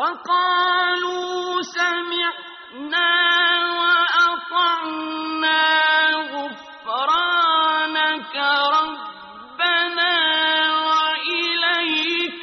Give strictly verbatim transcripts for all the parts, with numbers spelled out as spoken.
وقالوا سمعنا وأطعنا غفرانك ربنا وإليك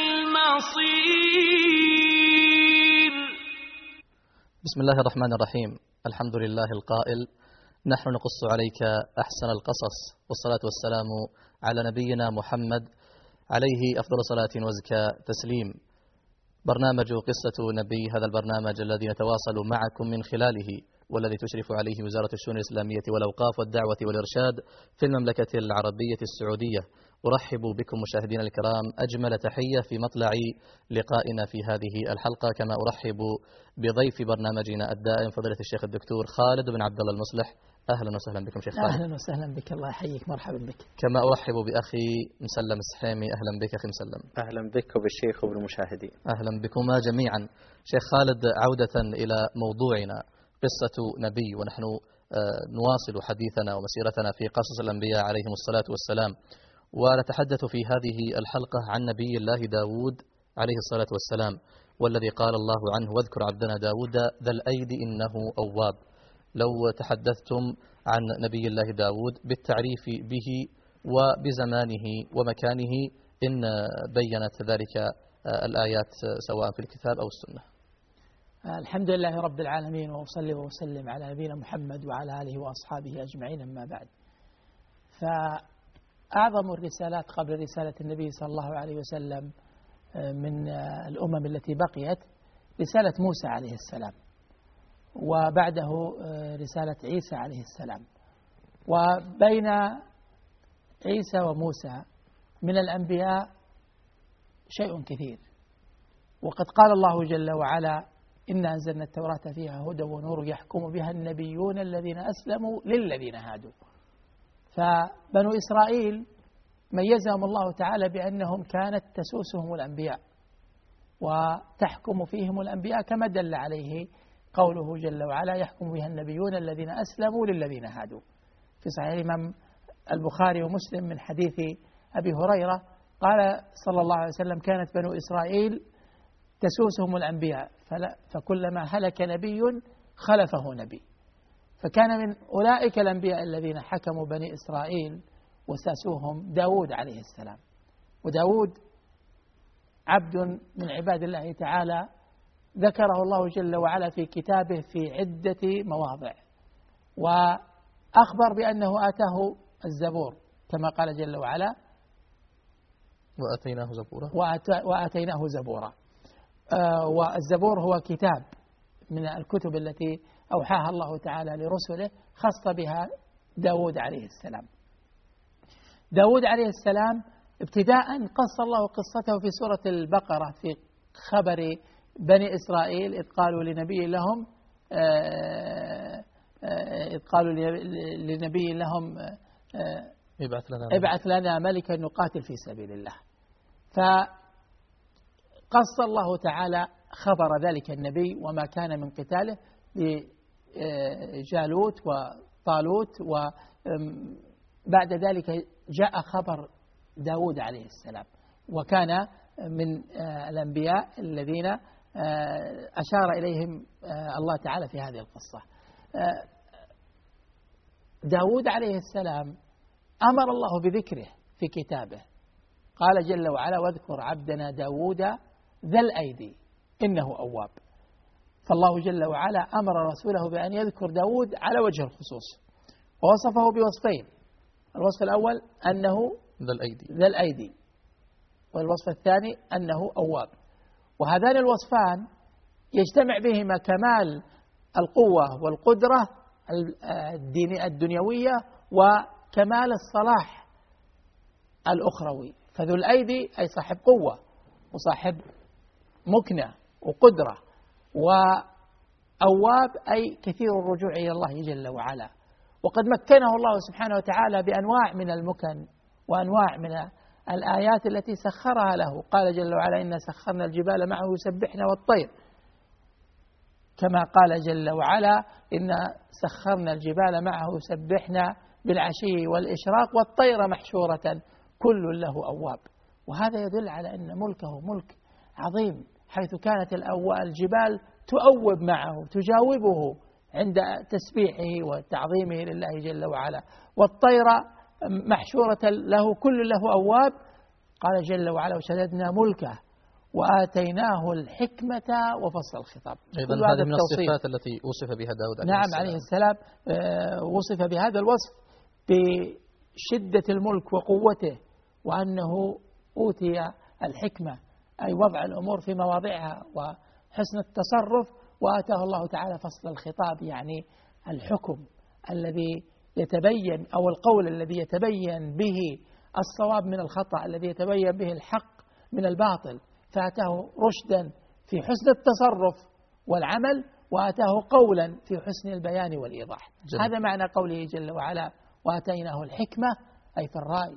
المصير. بسم الله الرحمن الرحيم. الحمد لله القائل: نحن نقص عليك أحسن القصص، والصلاة والسلام على نبينا محمد عليه أفضل صلاة وزكى تسليم. برنامج قصة نبي، هذا البرنامج الذي نتواصل معكم من خلاله والذي تشرف عليه وزارة الشؤون الإسلامية والأوقاف والدعوة والإرشاد في المملكة العربية السعودية. أرحب بكم مشاهدينا الكرام أجمل تحية في مطلع لقائنا في هذه الحلقة، كما أرحب بضيف برنامجنا الدائم فضيلة الشيخ الدكتور خالد بن عبد الله المصلح. أهلا وسهلا بكم شيخ خالد. أهلا وسهلا بك، الله يحييك، مرحبا بك. كما أرحب بأخي مسلم السحيمي. أهلا بك أخي مسلم. أهلا بك وبالشيخ وبالمشاهدين. أهلا بكما جميعا. شيخ خالد، عودة إلى موضوعنا قصة نبي، ونحن نواصل حديثنا ومسيرتنا في قصص الأنبياء عليهم الصلاة والسلام، ونتحدث في هذه الحلقة عن نبي الله داود عليه الصلاة والسلام، والذي قال الله عنه: واذكر عبدنا داود ذا الأيد إنه أواب. لو تحدثتم عن نبي الله داود بالتعريف به وبزمانه ومكانه إن بينت ذلك الآيات سواء في الكتاب أو السنة. الحمد لله رب العالمين، وأصلي وأسلم على نبينا محمد وعلى آله وأصحابه أجمعين، أما بعد. فأعظم الرسالات قبل رسالة النبي صلى الله عليه وسلم من الأمم التي بقيت رسالة موسى عليه السلام، وبعده رسالة عيسى عليه السلام. وبين عيسى وموسى من الأنبياء شيء كثير، وقد قال الله جل وعلا: إنا أنزلنا التوراة فيها هدى ونور يحكم بها النبيون الذين أسلموا للذين هادوا. فبنو إسرائيل ميزهم الله تعالى بأنهم كانت تسوسهم الأنبياء وتحكم فيهم الأنبياء، كما دل عليه قوله جل وعلا: يحكم بها النبيون الذين أسلموا للذين هادوا. في صحيح الإمام البخاري ومسلم من حديث أبي هريرة قال صلى الله عليه وسلم: كانت بنو إسرائيل تسوسهم الأنبياء، فكلما هلك نبي خلفه نبي. فكان من أولئك الأنبياء الذين حكموا بني إسرائيل وساسوهم داود عليه السلام. وداود عبد من عباد الله تعالى ذكره الله جل وعلا في كتابه في عدة مواضع، وأخبر بأنه آتاه الزبور كما قال جل وعلا: وآتيناه زبورا. وآتيناه زبورا. آه والزبور هو كتاب من الكتب التي أوحاها الله تعالى لرسله، خص بها داود عليه السلام. داود عليه السلام ابتداء قص الله قصته في سورة البقرة في خبر بني إسرائيل إذ قالوا لنبي لهم إذ قالوا لنبي لهم ابعث لنا, ابعث لنا ملكا نقاتل في سبيل الله. فقص الله تعالى خبر ذلك النبي وما كان من قتاله بجالوت وطالوت، وبعد ذلك جاء خبر داود عليه السلام، وكان من الأنبياء الذين أشار إليهم الله تعالى في هذه القصة. داود عليه السلام أمر الله بذكره في كتابه، قال جل وعلا: واذكر عبدنا داود ذا الأيدي إنه أواب. فالله جل وعلا أمر رسوله بأن يذكر داود على وجه الخصوص، ووصفه بوصفين: الوصف الأول أنه ذا الأيدي, ذا الأيدي والوصف الثاني أنه أواب. وهذان الوصفان يجتمع بهما كمال القوة والقدرة الدنيوية وكمال الصلاح الأخروي. فذو الأيدي أي صاحب قوة وصاحب مكنة وقدرة، وأواب أي كثير الرجوع إلى الله جل وعلا. وقد مكنه الله سبحانه وتعالى بأنواع من المكن وأنواع من الآيات التي سخرها له. قال جل وعلا: إنا سخرنا الجبال معه يسبحن والطير، كما قال جل وعلا: إنا سخرنا الجبال معه يسبحن بالعشي والإشراق والطير محشورة كل له أواب. وهذا يدل على أن ملكه ملك عظيم حيث كانت الجبال تؤوب معه تجاوبه عند تسبيحه وتعظيمه لله جل وعلا، والطير محشورة له كل له أواب. قال جل وعلا وشددنا ملكه وآتيناه الحكمة وفصل الخطاب. أيضا هذه من الصفات التي وصف بها داود عليه نعم السلام. عليه السلام وصف بهذا الوصف بشدة الملك وقوته، وأنه أوتي الحكمة أي وضع الأمور في مواضعها وحسن التصرف، وآتاه الله تعالى فصل الخطاب يعني الحكم الذي يتبين أو القول الذي يتبين به الصواب من الخطأ، الذي يتبين به الحق من الباطل، فآتاه رشدا في حسن التصرف والعمل، وآتاه قولا في حسن البيان والإيضاح. جل. هذا معنى قوله جل وعلا وآتيناه الحكمة أي في الرأي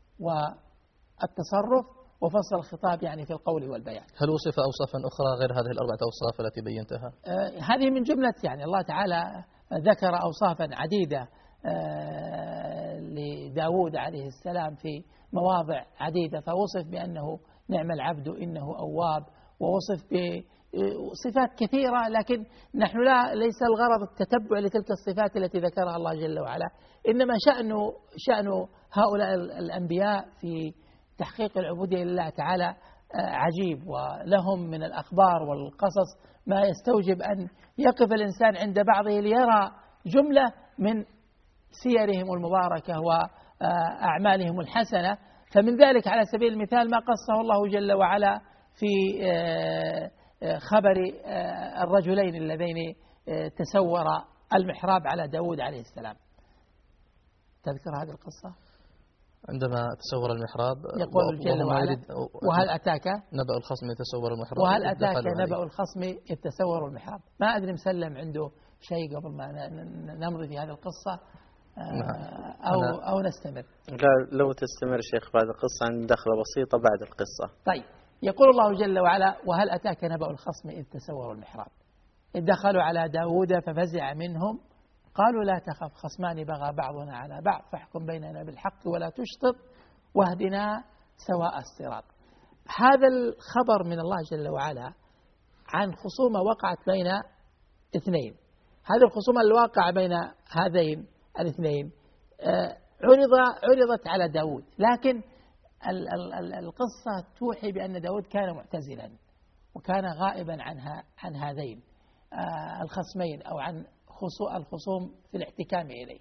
والتصرف، وفصل الخطاب يعني في القول والبيان. هل وصف أوصافا أخرى غير هذه الأربعة أوصاف التي بينتها؟ آه هذه من جملة يعني الله تعالى ذكر أوصافا عديدة آه لداود عليه السلام في مواضع عديدة، فوصف بأنه نعم العبد إنه أواب، ووصف بصفات كثيرة، لكن نحن لا ليس الغرض التتبع لتلك الصفات التي ذكرها الله جل وعلا، إنما شأن شأن هؤلاء الأنبياء في تحقيق العبودية لله تعالى عجيب، ولهم من الأخبار والقصص ما يستوجب أن يقف الإنسان عند بعضه ليرى جملة من سيرهم المباركة وأعمالهم الحسنة. فمن ذلك على سبيل المثال ما قصه الله جل وعلا في خبر الرجلين اللذين تسورا المحراب على داود عليه السلام. تذكر هذه القصة؟ عندما تسور المحراب يقول جل وعلا وهل أتاك نبأ الخصم يتسور المحراب وهل أتاك نبأ الخصم يتسور المحراب. ما أدري مسلم عنده شيء قبل ما نمضي في هذه القصة أو, أو نستمر؟ لا لو تستمر شيخ بعد القصة عن دخلة بسيطة بعد القصة. طيب يقول الله جل وعلا وهل أتاك نبأ الخصم إذ تسوروا المحراب إذ دخلوا على داود ففزع منهم قالوا لا تخف خصمان بغى بعضنا على بعض فاحكم بيننا بالحق ولا تشطط واهدنا سواء الصراط. هذا الخبر من الله جل وعلا عن خصومة وقعت بين اثنين. هذه الخصومة الواقعة بين هذين الاثنين عرض عرضت على داود، لكن القصة توحي بأن داود كان معتزلا وكان غائبا عنها عن هذين الخصمين أو عن الخصوم في الاحتكام إليه،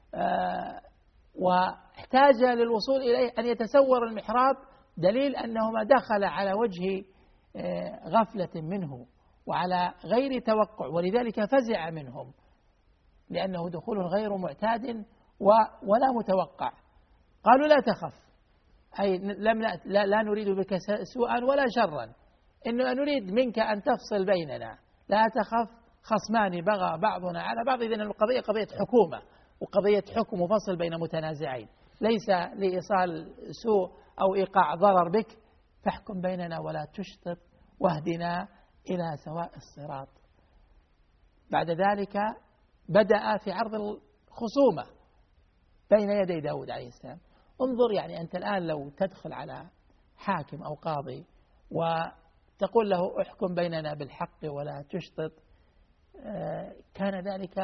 واحتاج للوصول إليه أن يتسور المحراب، دليل أنه ما دخل على وجه غفلة منه وعلى غير توقع، ولذلك فزع منهم لأنه دخول غير معتاد ولا متوقع. قالوا لا تخف أي لم لا, لا نريد بك سوءا ولا شرا، إنما نريد منك أن تفصل بيننا، لا تخف خصمان بغى بعضنا على بعض. إذن القضية قضية حكومة وقضية حكم وفصل بين متنازعين، ليس لإيصال سوء أو إيقاع ضرر بك، فاحكم بيننا ولا تشطط واهدنا إلى سواء الصراط. بعد ذلك بدأ في عرض الخصومة بين يدي داود عليه السلام. انظر يعني أنت الآن لو تدخل على حاكم أو قاضي وتقول له احكم بيننا بالحق ولا تشطط، كان ذلك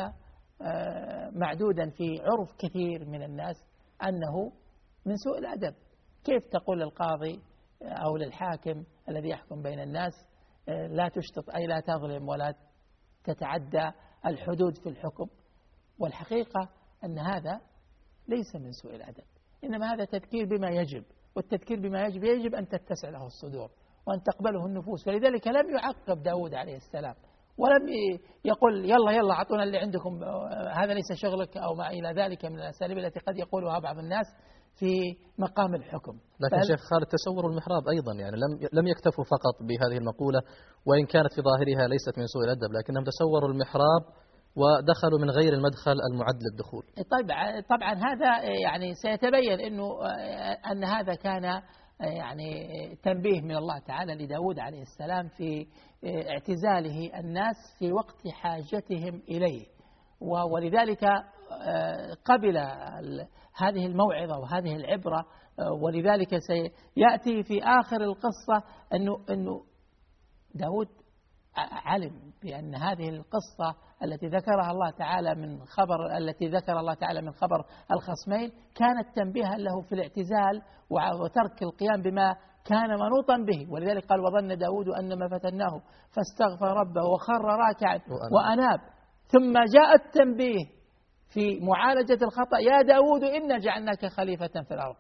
معدودا في عرف كثير من الناس أنه من سوء الأدب. كيف تقول للقاضي أو للحاكم الذي يحكم بين الناس لا تشطط أي لا تظلم ولا تتعدى الحدود في الحكم؟ والحقيقة أن هذا ليس من سوء الأدب، إنما هذا تذكير بما يجب، والتذكير بما يجب يجب أن تتسع له الصدور وأن تقبله النفوس. ولذلك لم يعقب داود عليه السلام ولم يقول يلا يلا أعطونا اللي عندكم، هذا ليس شغلك أو ما إلى ذلك من الأساليب التي قد يقولها بعض الناس في مقام الحكم. لكن شيخ خالد تسوروا المحراب أيضا يعني لم لم يكتفوا فقط بهذه المقولة، وإن كانت في ظاهرها ليست من سوء الأدب، لكنهم تسوروا المحراب ودخلوا من غير المدخل المعد للدخول. طبعا طبعا هذا يعني سيتبين انه ان هذا كان يعني تنبيه من الله تعالى لداود عليه السلام في اعتزاله الناس في وقت حاجتهم إليه، ولذلك قبل هذه الموعظة وهذه العبرة. ولذلك سيأتي في آخر القصة أنه, إنه داود علم بأن هذه القصة التي ذكرها الله تعالى من خبر التي ذكر الله تعالى من خبر الخصمين كانت تنبيها له في الاعتزال وترك القيام بما كان منوطا به. ولذلك قال وظن داود أن ما فتناه فاستغفر ربه وخر راكعا وأناب. ثم جاء التنبيه في معالجة الخطأ يا داود إنا جعلناك خليفة في الأرض.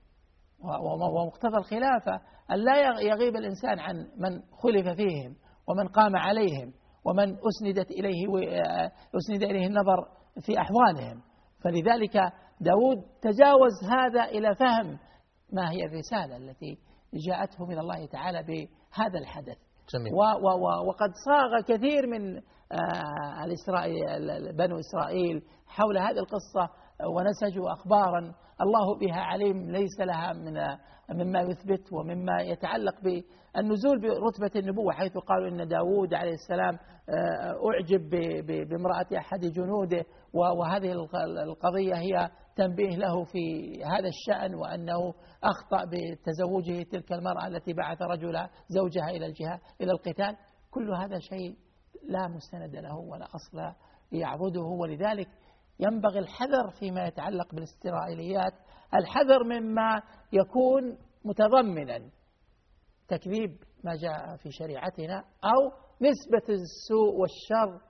ومقتضى الخلافة أن لا يغيب الإنسان عن من خلف فيهم ومن قام عليهم ومن أسندت إليه أسند إليه النظر في أحوالهم. فلذلك داود تجاوز هذا إلى فهم ما هي الرسالة التي جاءته من الله تعالى بهذا الحدث. جميل. و و وقد صاغ كثير من الإسرائيل بنو إسرائيل حول هذه القصة ونسجوا أخبارا الله بها عليم ليس لها من مما يثبت ومما يتعلق بالنزول برتبة النبوة، حيث قالوا إن داود عليه السلام أعجب بامرأة أحد جنوده، وهذه القضية هي تنبيه له في هذا الشأن، وأنه أخطأ بتزوجه تلك المرأة التي بعث رجل زوجها إلى الجهاد إلى القتال. كل هذا شيء لا مستند له ولا أصل يعبده. ولذلك ينبغي الحذر فيما يتعلق بالإسرائيليات، الحذر مما يكون متضمنا تكذيب ما جاء في شريعتنا أو نسبة السوء والشر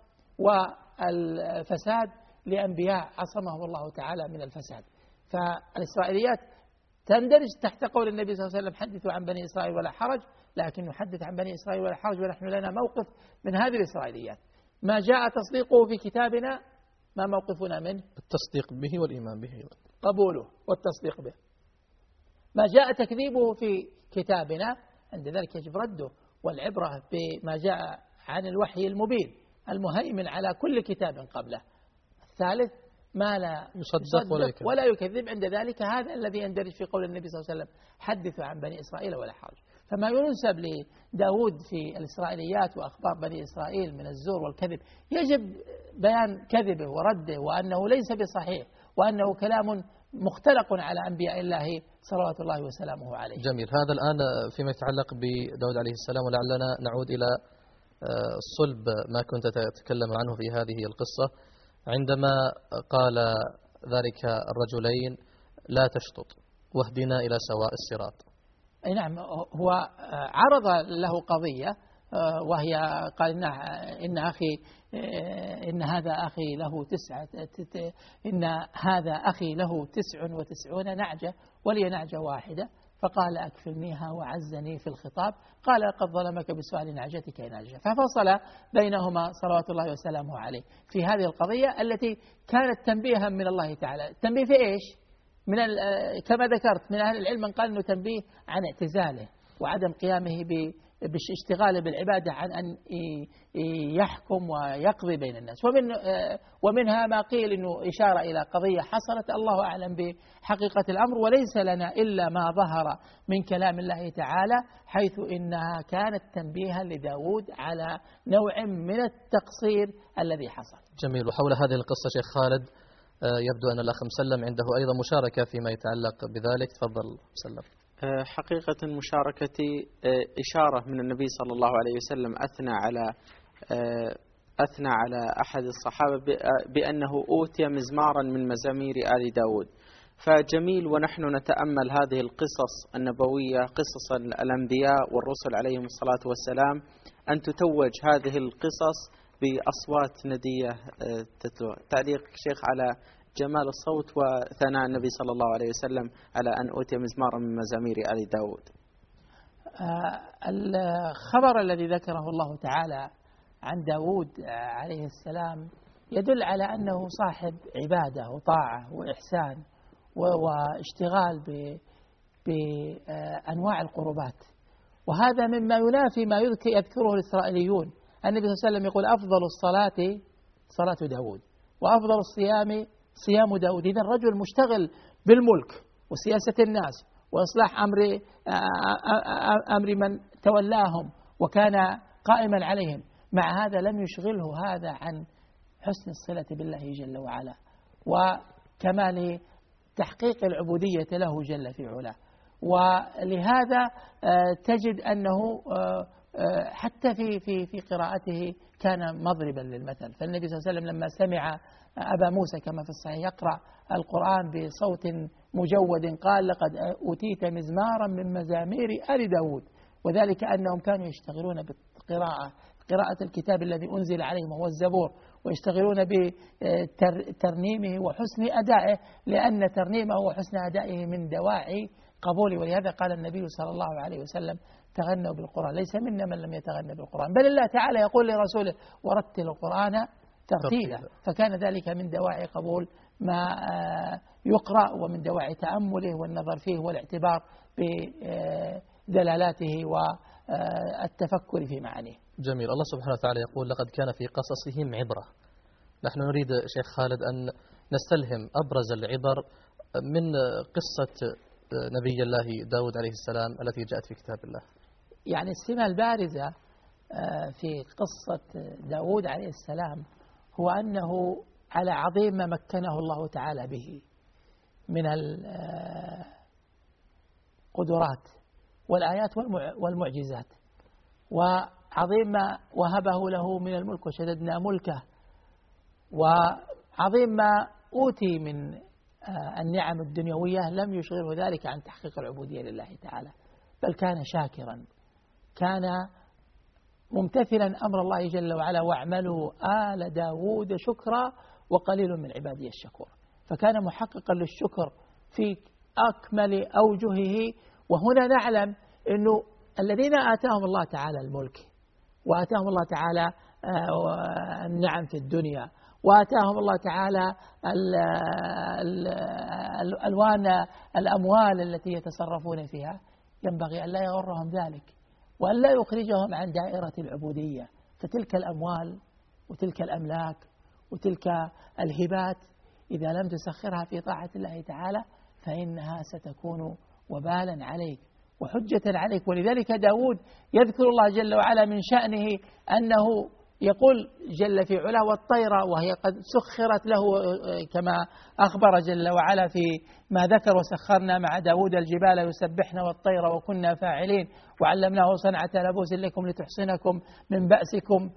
والفساد لأنبياء عصمهم الله تعالى من الفساد. فالإسرائيليات تندرج تحت قول النبي صلى الله عليه وسلم حدثوا عن بني إسرائيل ولا حرج، لكن نحدث عن بني إسرائيل ولا حرج ونحن لنا موقف من هذه الإسرائيليات. ما جاء تصديقه في كتابنا ما موقفنا منه؟ التصديق به والإيمان به، قبوله والتصديق به. ما جاء تكذيبه في كتابنا عند ذلك يجب رده، والعبرة بما جاء عن الوحي المبين المهيمن على كل كتاب قبله. الثالث ما لا يصدق ولا يكذب. ولا يكذب، عند ذلك هذا الذي يندرج في قول النبي صلى الله عليه وسلم حدثوا عن بني إسرائيل ولا حرج. فما ينسب لداود في الإسرائيليات وأخبار بني إسرائيل من الزور والكذب يجب بيان كذبه ورده، وأنه ليس بصحيح، وأنه كلام مختلق على أنبياء الله صلوات الله وسلامه عليه. جميل. هذا الآن فيما يتعلق بداود عليه السلام، ولعلنا نعود إلى صلب ما كنت تتكلم عنه في هذه القصة، عندما قال ذلك الرجلين لا تشطط واهدنا إلى سواء الصراط. أي نعم، هو عرض له قضية وهي قال إن, إن أخي إن هذا أخي له تسعة إن هذا أخي له تسع وتسعون نعجة ولي نعجة واحدة، فقال أكفلنيها وعزني في الخطاب، قال قد ظلمك بسؤال نعجتك نعجة. ففصل بينهما صلوات الله وسلامه عليه في هذه القضية التي كانت تنبيها من الله تعالى. تنبيه في إيش؟ من كما ذكرت من أهل العلم من قال أنه تنبيه عن اعتزاله وعدم قيامه بالاشتغال بالعبادة عن أن يحكم ويقضي بين الناس، ومن ومنها ما قيل أنه إشارة إلى قضية حصلت الله أعلم بحقيقة الأمر، وليس لنا إلا ما ظهر من كلام الله تعالى، حيث إنها كانت تنبيها لداود على نوع من التقصير الذي حصل. جميل. وحول هذه القصة شيخ خالد يبدو أن الأخ مسلم عنده أيضا مشاركة فيما يتعلق بذلك. تفضل مسلم. حقيقة مشاركتي إشارة من النبي صلى الله عليه وسلم أثنى على أثنى على أحد الصحابة بأنه أوتي مزمارا من مزامير آل داود. فجميل ونحن نتأمل هذه القصص النبوية، قصص الأنبياء والرسل عليهم الصلاة والسلام، أن تتوج هذه القصص بأصوات ندية تتلو. تعليق شيخ على جمال الصوت وثناء النبي صلى الله عليه وسلم على أن أوتي مزمارا من مزامير آل داود. الخبر الذي ذكره الله تعالى عن داود عليه السلام يدل على أنه صاحب عبادة وطاعة وإحسان واشتغال بأنواع القربات، وهذا مما ينافي ما يذكره الإسرائيليون. النبي صلى الله عليه وسلم يقول أفضل الصلاة صلاة داود وأفضل الصيام صيام داود. إذن الرجل مشتغل بالملك وسياسة الناس وإصلاح أمر أمر من تولاهم وكان قائما عليهم، مع هذا لم يشغله هذا عن حسن الصلة بالله جل وعلا وكمال تحقيق العبودية له جل في علاه. ولهذا تجد أنه حتى في في في قراءته كان مضربا للمثل. فالنبي صلى الله عليه وسلم لما سمع أبا موسى كما في الصحيح يقرأ القرآن بصوت مجود قال: لقد أوتيت مزمارا من مزامير آل داود. وذلك أنهم كانوا يشتغلون بالقراءة، قراءة الكتاب الذي أنزل عليهم وهو الزبور، ويشتغلون بترنيمه وحسن أدائه، لأن ترنيمه وحسن أدائه من دواعي قبوله. ولهذا قال النبي صلى الله عليه وسلم: تغنوا بالقرآن، ليس منا من لم يتغنى بالقرآن، بل الله تعالى يقول لرسوله: ورتل القرآن ترتيلا. فكان ذلك من دواعي قبول ما يقرأ، ومن دواعي تأمله والنظر فيه والاعتبار بدلالاته والتفكر في معانيه. جميل. الله سبحانه وتعالى يقول: لقد كان في قصصهم عبرة. نحن نريد شيخ خالد أن نستلهم أبرز العبر من قصة نبي الله داود عليه السلام التي جاءت في كتاب الله. يعني السمة البارزة في قصة داود عليه السلام هو أنه على عظيم ما مكنه الله تعالى به من القدرات والآيات والمعجزات، وعظيم ما وهبه له من الملك وشددنا ملكه، وعظيم ما أوتي من النعم الدنيوية لم يشغله ذلك عن تحقيق العبودية لله تعالى، بل كان شاكرا، كان ممتثلا أمر الله جل وعلا: واعملوا آل داود شكرا وقليل من عبادي الشكور. فكان محققا للشكر في أكمل أوجهه. وهنا نعلم أنه الذين آتاهم الله تعالى الملك، وآتاهم الله تعالى النعم في الدنيا، وآتاهم الله تعالى الألوان الأموال التي يتصرفون فيها، ينبغي أن لا يغرهم ذلك وأن لا يخرجهم عن دائرة العبودية. فتلك الأموال وتلك الأملاك وتلك الهبات إذا لم تسخرها في طاعة الله تعالى فإنها ستكون وبالا عليك وحجة عليك. ولذلك داود يذكر الله جل وعلا من شأنه أنه يقول جل في علاه: والطير، وهي قد سخرت له كما أخبر جل وعلا في ما ذكر: وسخرنا مع داود الجبال يسبحن والطير وكنا فاعلين وعلمناه صنعة لبوس لكم لتحصنكم من بأسكم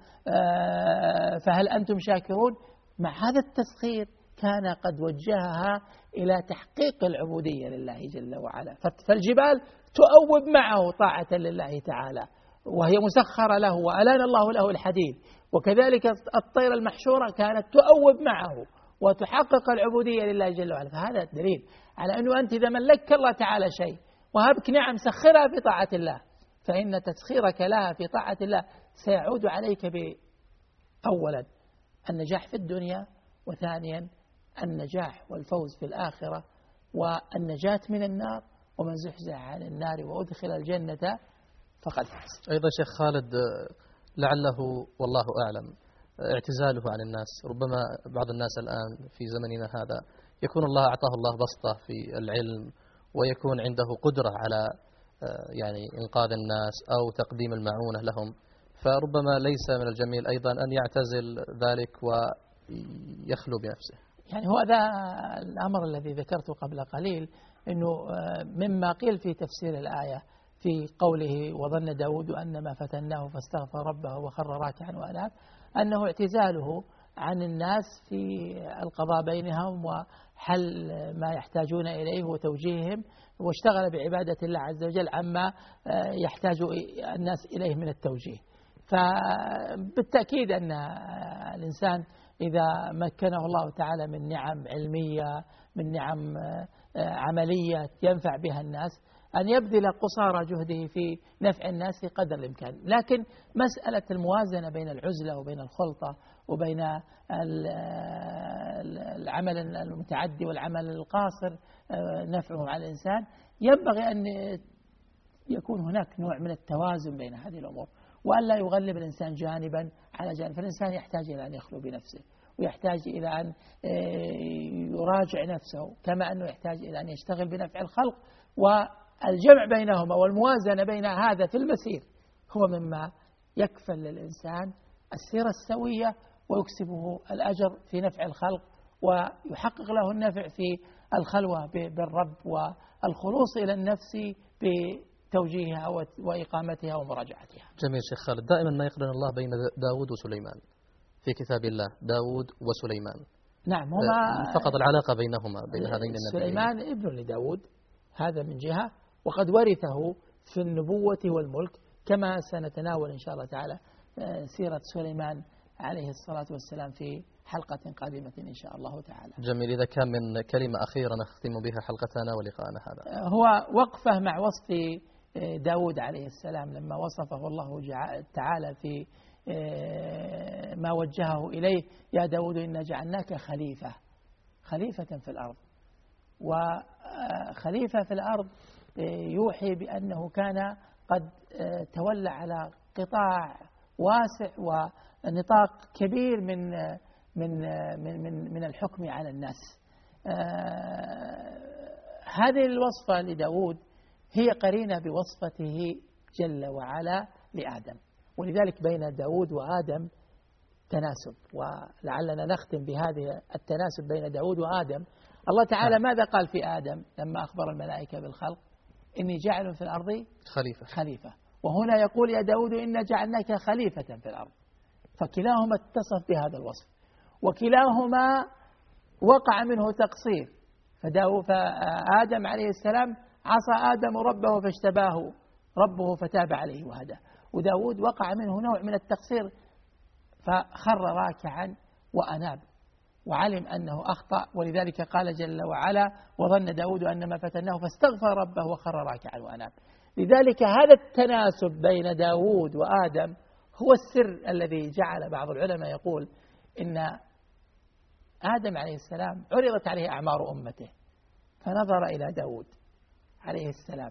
فهل أنتم شاكرون. مع هذا التسخير كان قد وجهها إلى تحقيق العبودية لله جل وعلا. فالجبال تؤوب معه طاعة لله تعالى وهي مسخرة له، وألان الله له الحديد. وكذلك الطير المحشورة كانت تؤوب معه وتحقق العبودية لله جل وعلا. فهذا الدليل على أنه أنت إذا ملك الله تعالى شيء وهبك نعم سخرها في طاعة الله، فإن تسخيرك لها في طاعة الله سيعود عليك بأولا النجاح في الدنيا، وثانيا النجاح والفوز في الآخرة، والنجاة من النار. ومن زحزح عن النار وأدخل الجنة فقد فاز. أيضا شيخ خالد، لعله والله أعلم اعتزاله عن الناس، ربما بعض الناس الآن في زمننا هذا يكون الله أعطاه الله بسطة في العلم، ويكون عنده قدرة على يعني إنقاذ الناس أو تقديم المعونة لهم، فربما ليس من الجميل أيضا أن يعتزل ذلك ويخلو بنفسه. يعني هو هذا الأمر الذي ذكرته قبل قليل، أنه مما قيل في تفسير الآية في قوله: وظن داود أنما فتناه فاستغفر ربه وخر راكعا وأناب، أنه اعتزاله عن الناس في القضاء بينهم وحل ما يحتاجون إليه وتوجيههم، واشتغل بعبادة الله عز وجل عما يحتاج الناس إليه من التوجيه. فبالتأكيد أن الإنسان إذا مكنه الله تعالى من نعم علمية، من نعم عملية ينفع بها الناس، أن يبذل قصارى جهده في نفع الناس قدر الإمكان. لكن مسألة الموازنة بين العزلة وبين الخلطة وبين العمل المتعدي والعمل القاصر نفعه على الإنسان، ينبغي أن يكون هناك نوع من التوازن بين هذه الأمور، وأن لا يغلب الإنسان جانبا على جانب. فالإنسان يحتاج إلى أن يخلو بنفسه، ويحتاج إلى أن يراجع نفسه، كما أنه يحتاج إلى أن يشتغل بنفع الخلق. والجمع بينهما والموازنة بين هذا في المسير هو مما يكفل للإنسان السيرة السوية ويكسبه الأجر في نفع الخلق، ويحقق له النفع في الخلوة بالرب والخلوص إلى النفس توجيهها وإقامتها ومراجعتها. جميل شيخ خالد. دائما ما يقرن الله بين داود وسليمان في كتاب الله، داود وسليمان. نعم، هما فقط العلاقة بينهما بين هذين النبيين. سليمان ابن لداود، هذا من جهة، وقد ورثه في النبوة والملك، كما سنتناول إن شاء الله تعالى سيرة سليمان عليه الصلاة والسلام في حلقة قادمة إن شاء الله تعالى. جميل. إذا كان من كلمة أخيرة نختم بها حلقتنا ولقاءنا هذا. هو وقفة مع وصف داود عليه السلام لما وصفه الله تعالى في ما وجهه إليه: يا داود إنا جعلناك خليفة خليفة في الأرض. وخليفة في الأرض يوحي بأنه كان قد تولى على قطاع واسع ونطاق كبير من من من من, من الحكم على الناس. هذه الوصفة لداود هي قرينة بوصفته جل وعلا لآدم، ولذلك بين داود وآدم تناسب. ولعلنا نختم بهذه التناسب بين داود وآدم. الله تعالى ماذا قال في آدم لما أخبر الملائكة بالخلق؟ إني جاعل في الأرض خليفة خليفة. وهنا يقول: يا داود إنا جعلناك خليفة في الأرض. فكلاهما اتصف بهذا الوصف، وكلاهما وقع منه تقصير. فآدم عليه السلام عصى آدم ربه فاجتباه ربه فتاب عليه وهداه. وداود وقع منه نوع من التقصير فخر راكعا وأناب وعلم أنه أخطأ، ولذلك قال جل وعلا: وظن داود أنما فتناه فاستغفر ربه وخر راكعا وأناب. لذلك هذا التناسب بين داود وآدم هو السر الذي جعل بعض العلماء يقول إن آدم عليه السلام عرضت عليه أعمار أمته فنظر إلى داود عليه السلام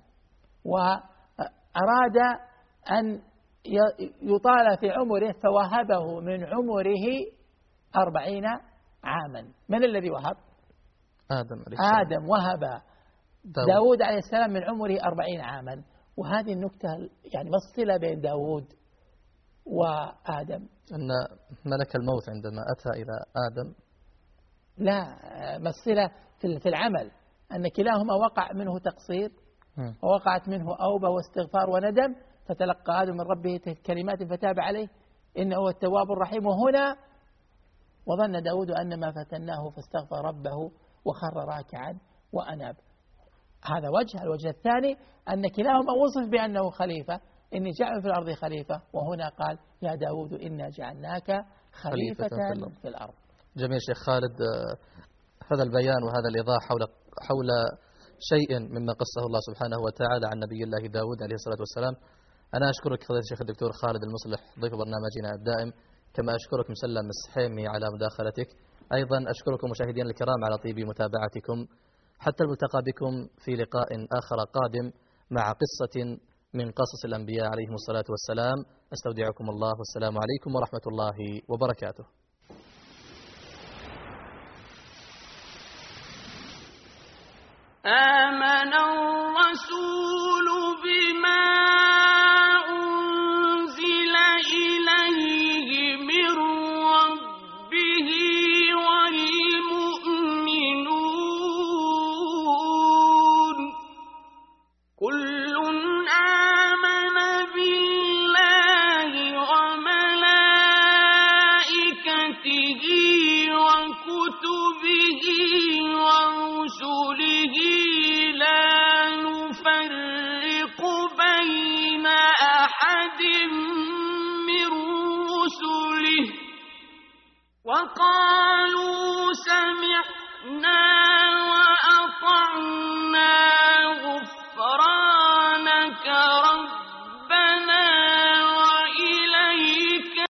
وأراد أن يطال في عمره فوهبه من عمره أربعين عاما. من الذي وهب؟ آدم آدم وهب داود. داود عليه السلام من عمره أربعين عاما. وهذه النكتة يعني ما الصلة بين داود وآدم؟ أن ملك الموت عندما أتى إلى آدم لا، ما الصلة في العمل أن كلاهما وقع منه تقصير ووقعت منه أوبة واستغفار وندم، فتلقى آدم من ربه كلمات فتاب عليه إنه هو التواب الرحيم. وهنا وظن داود أنما فتناه فاستغفر ربه وخر راكعا وأناب. هذا وجه. الوجه الثاني أن كلاهما وصف بأنه خليفة، إني جعل في الأرض خليفة، وهنا قال: يا داود إنا جعلناك خليفة, خليفة في, في الأرض. جميل شيخ خالد. هذا البيان وهذا الإيضاح حول حول شيء مما قصه الله سبحانه وتعالى عن نبي الله داود عليه الصلاة والسلام. أنا أشكرك فضيلة الشيخ الدكتور خالد المصلح ضيف برنامجنا الدائم، كما أشكرك مسلم السحيمي على مداخلتك. أيضا أشكركم مشاهدينا الكرام على طيب متابعتكم. حتى الملتقى بكم في لقاء آخر قادم مع قصة من قصص الأنبياء عليهم الصلاة والسلام. أستودعكم الله والسلام عليكم ورحمة الله وبركاته. آمن الرسول بما أنزل إليه من ربه والمؤمنون كل آمن بالله وملائكته وكتبه ورسله لا نفرق بين أحد من رسله وقالوا سمعنا